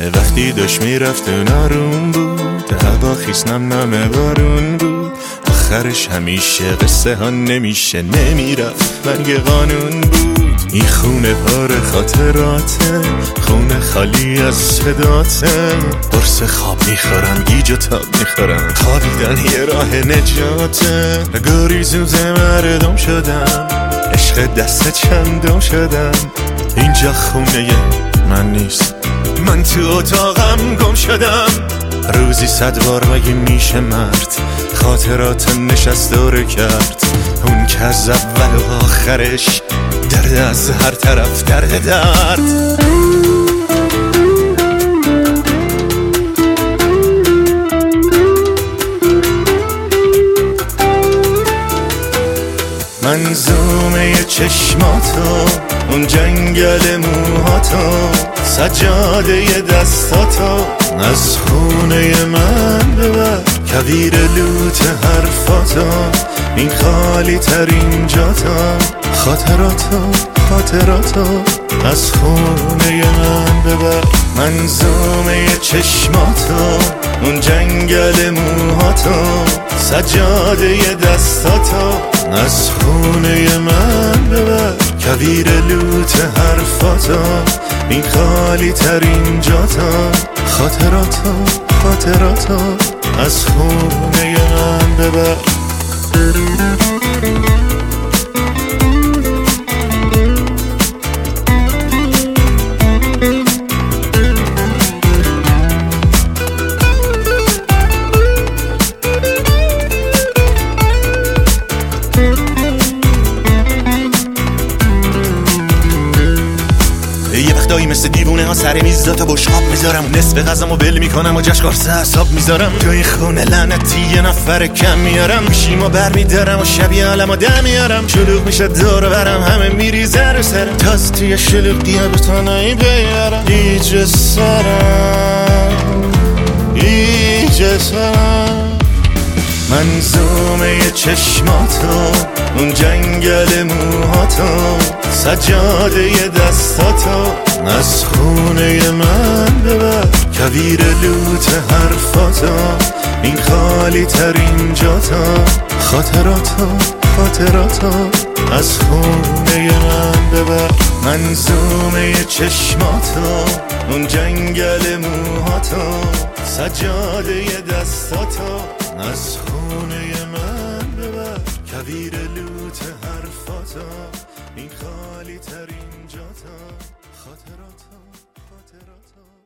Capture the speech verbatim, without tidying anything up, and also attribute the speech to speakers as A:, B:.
A: وقتی داشت میرفت نارون بود، هوا خیس نم نم بارون بود. آخرش همیشه قصه ها نمیشه، نمیرفت مرگ قانون بود. این خونه پار خاطراته، خونه خالی از صداته. قرص خواب میخورم، گیج و تاب میخورم، خوابیدن یه راه نجاته. گریزوز مردم شدم، عشق دست چندم شدم. اینجا خونه من نیست، من تو اتاقم گم شدم. روزی صد بار مگه میشه مرد خاطرات نشست داره کرد؟ اون که از اول و آخرش درد از هر طرف درد درد. منظومه چشماتو، اون جنگل موهاتو، سجاده دستاتو از خونه من ببر. کویر لوت حرفاتو، این خالی ترین جاتا. خاطراتو خاطراتو از خونه من ببر. منظومه چشماتو، اون جنگل موهاتو، سجاده دستاتو از خونه من ببر. کویر لوت حرفاتو، این خالی ترین جاتا. خاطراتو خاطراتو از خونه من ببر. یه وقتایی مثل دیوونه ها سر میز تا بشقاب میذارم، نصف غذامو بل میکنم و جشن قرص حساب میذارم. تو این خونه لعنتی یه نفر کم میارم، گوشیمو بر میدارم و شبیه عالمو دم میارم. شلوغ میشه دور برم، همه میریزه رو سرم، تاز توی شلوغی به تنهایی بیارم. ایجه سرم ایجه سرم. منظومه چشماتو، اون جنگل موهاتو، سجاده دستاتو از خونه من ببر. کویر لوت حرفاتو، این خالی ترین جاتا. خاطراتو خاطراتو از خونه من ببر. منظومه چشماتو، اون جنگل موهاتو، سجاده دستاتو از خونه من ببر. کویر لوت حرفاتو، این خالی ترین جاتا. خاطراتو خاطراتو